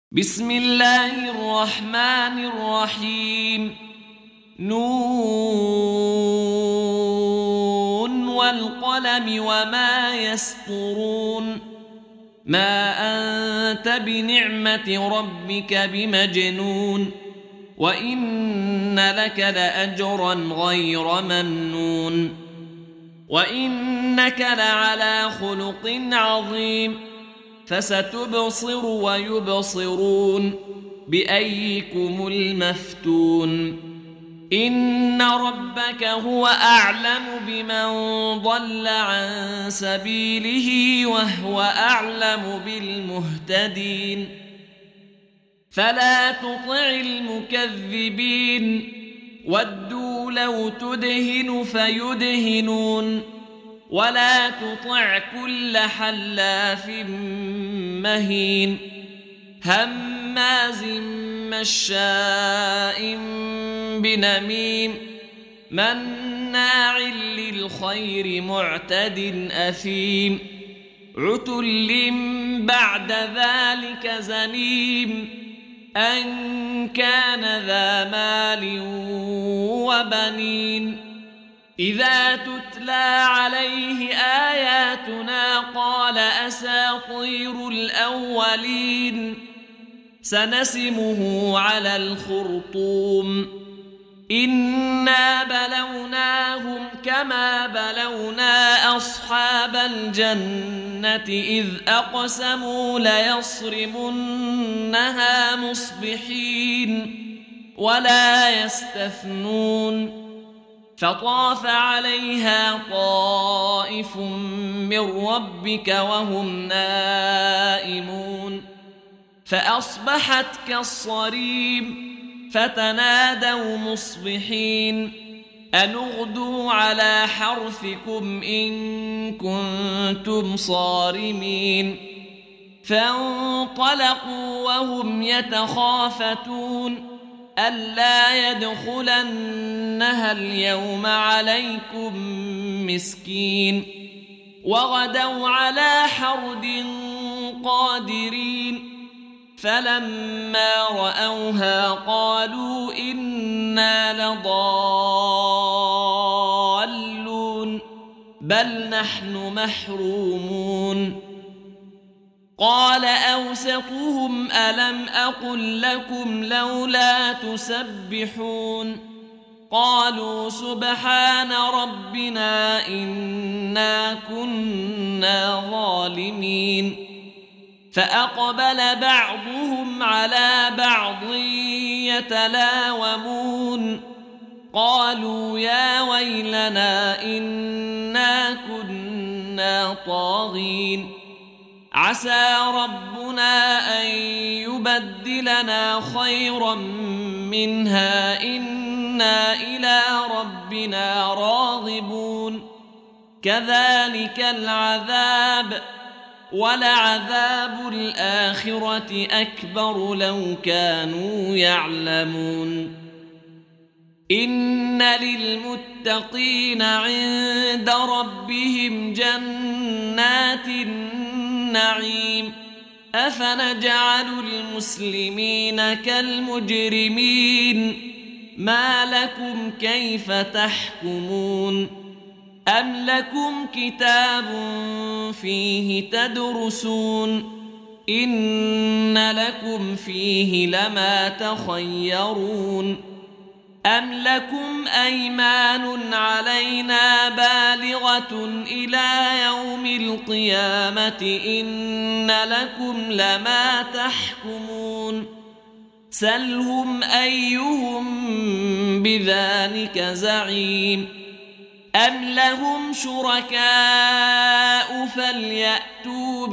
بسم الله الرحمن الرحيم. نون والقلم وما يسطرون. ما أنت بنعمة ربك بمجنون، وإن لك لأجرا غير ممنون، وإنك لعلى خلق عظيم. فستبصر ويبصرون بأيكم المفتون. إن ربك هو أعلم بمن ضل عن سبيله وهو أعلم بالمهتدين. فلا تطع المكذبين، ودوا لو تدهن فيدهنون. ولا تطع كل حلاف مهين، هماز مشاء بنميم، مناع للخير معتد أثيم، عتل بعد ذلك زنيم، أن كان ذا مال وبنين. إذا تتلى عليه آياتنا قال أساطير الأولين. سنسمه على الخرطوم. إنا بلوناهم كما بلونا أصحاب الجنة إذ أقسموا ليصرمنها مصبحين ولا يستثنون. فطاف عليها طائف من ربك وهم نائمون، فأصبحت كالصريم. فتنادوا مصبحين أن اغدوا على حرثكم إن كنتم صارمين. فانطلقوا وهم يتخافتون ألا يدخلنها اليوم عليكم مسكين. وغدوا على حرد قادرين. فلما رأوها قالوا إنا لضالون بل نحن محرومون. قال أوسطهم ألم أقل لكم لولا تسبحون. قالوا سبحان ربنا إنا كنا ظالمين. فأقبل بعضهم على بعض يتلاومون. قالوا يا ويلنا إنا كنا طاغين. عسى ربنا أن يبدلنا خيرا منها إنا إلى ربنا راغبون. كذلك العذاب، ولعذاب الآخرة أكبر لو كانوا يعلمون. إن للمتقين عند ربهم جنات النعيم. أفنجعل المسلمين كالمجرمين؟ ما لكم كيف تحكمون؟ أم لكم كتاب فيه تدرسون؟ إن لكم فيه لما تخيرون. أم لكم أيمان علينا بالغة إلى يوم القيامة إن لكم لما تحكمون. سلهم أيهم بذلك زعيم. أم لهم شركاء فليأتوا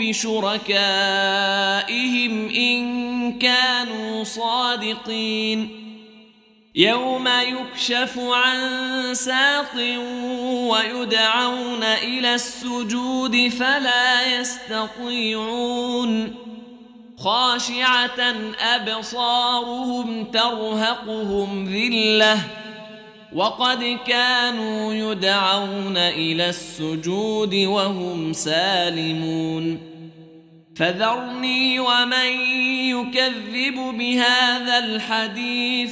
بشركائهم إن كانوا صادقين. يوم يكشف عن ساق ويدعون إلى السجود فلا يستطيعون. خاشعة أبصارهم ترهقهم ذلة وقد كانوا يدعون إلى السجود وهم سالمون. فذرني ومن يكذب بهذا الحديث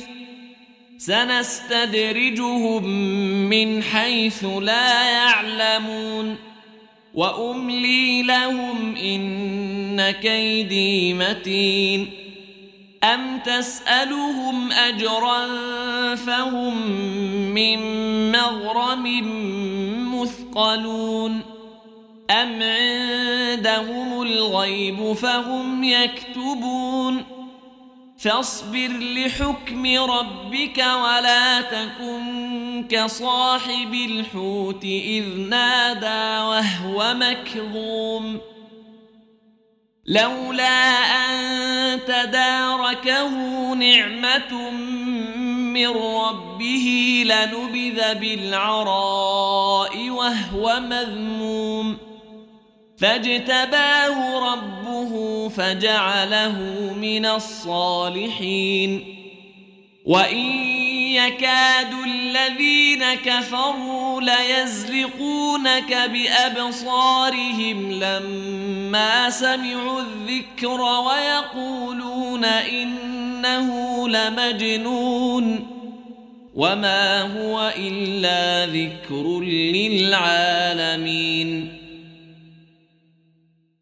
سنستدرجهم من حيث لا يعلمون وأملي لهم إن كيدي متين أم تسألهم أجرا فهم من مغرم مثقلون أم عندهم الغيب فهم يكتبون فاصبر لحكم ربك ولا تكن كصاحب الحوت إذ نادى وهو مكظوم لولا أن تداركه نعمة من ربه لنبذ بالعراء وهو مذموم فاجتباه ربه فجعله من الصالحين وإن يكاد الذين كفروا ليزلقونك بأبصارهم لما سمعوا الذكر ويقولون إنه لمجنون وما هو إلا ذكر للعالمين